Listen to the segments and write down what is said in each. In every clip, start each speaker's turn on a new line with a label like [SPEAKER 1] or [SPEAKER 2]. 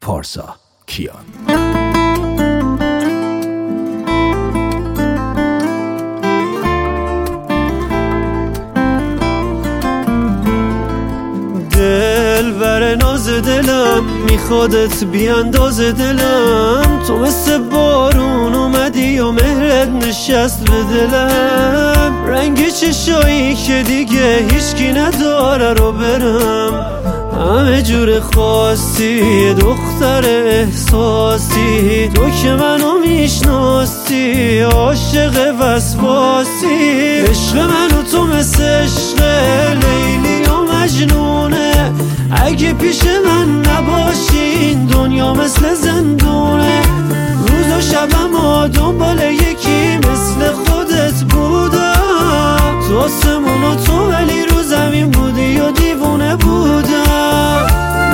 [SPEAKER 1] پارسا کیان.
[SPEAKER 2] دلبر ناز دلم میخوادت بیانداز دلم، تو مثل بارون اومدی و مهرت نشست به دلم. رنگ چشایی که دیگه هیچکی نداره رو برم، همه جور خواستی دختر احساسی، تو که منو میشناسی عاشق وسواسی. عشق منو تو مثل عشق لیلی و مجنونه، اگه پیش من نباشین دنیا مثل زندونه. روز و شبم و دنبال یکی مثل خودت بودم، تو آسمون و تو ولی رو زمین بودی و دیوونه بودم.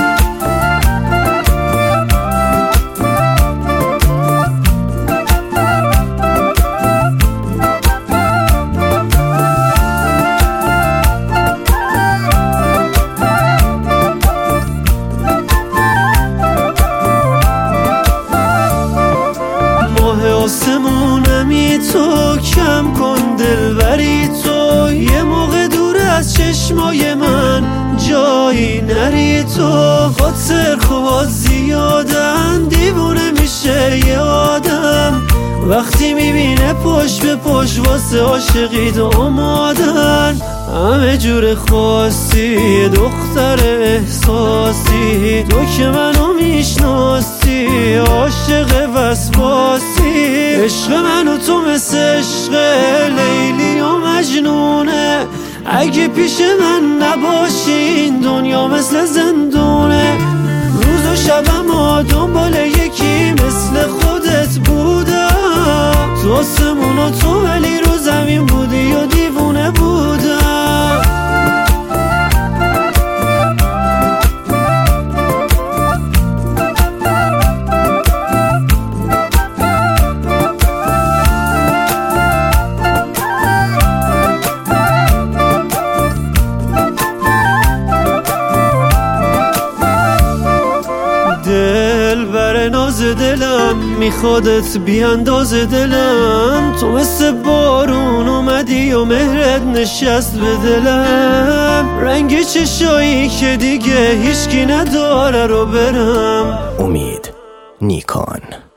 [SPEAKER 2] آسمونمی تو، کم کن دلبری تو، یه موقع دور از چشمای من جایی نری تو. خاطر خواه زیادن دیوونه میشه یه آدم، وقتی میبینه پشت به پشت واسه عاشقی تو آمادن. همه جور خواستی دختر احساسی، تو که منو میشناسی عاشق وسواسی. عشق منو تو مثل عشق لیلی و مجنونه، اگه پیش من نباشین دنیا مثل زندونه. روز و شبم و دنبال یکی مثل خودت بودم، تو آسمون و تو ولی رو زمین بودی و دیوونه بودم. دلبر ناز دلم میخوادت بیانداز دلم، تو مثل بارون اومدی و مهرت نشست به دلم. رنگ چشایی که دیگه هیچکی نداره رو برم.
[SPEAKER 1] امید نیکان.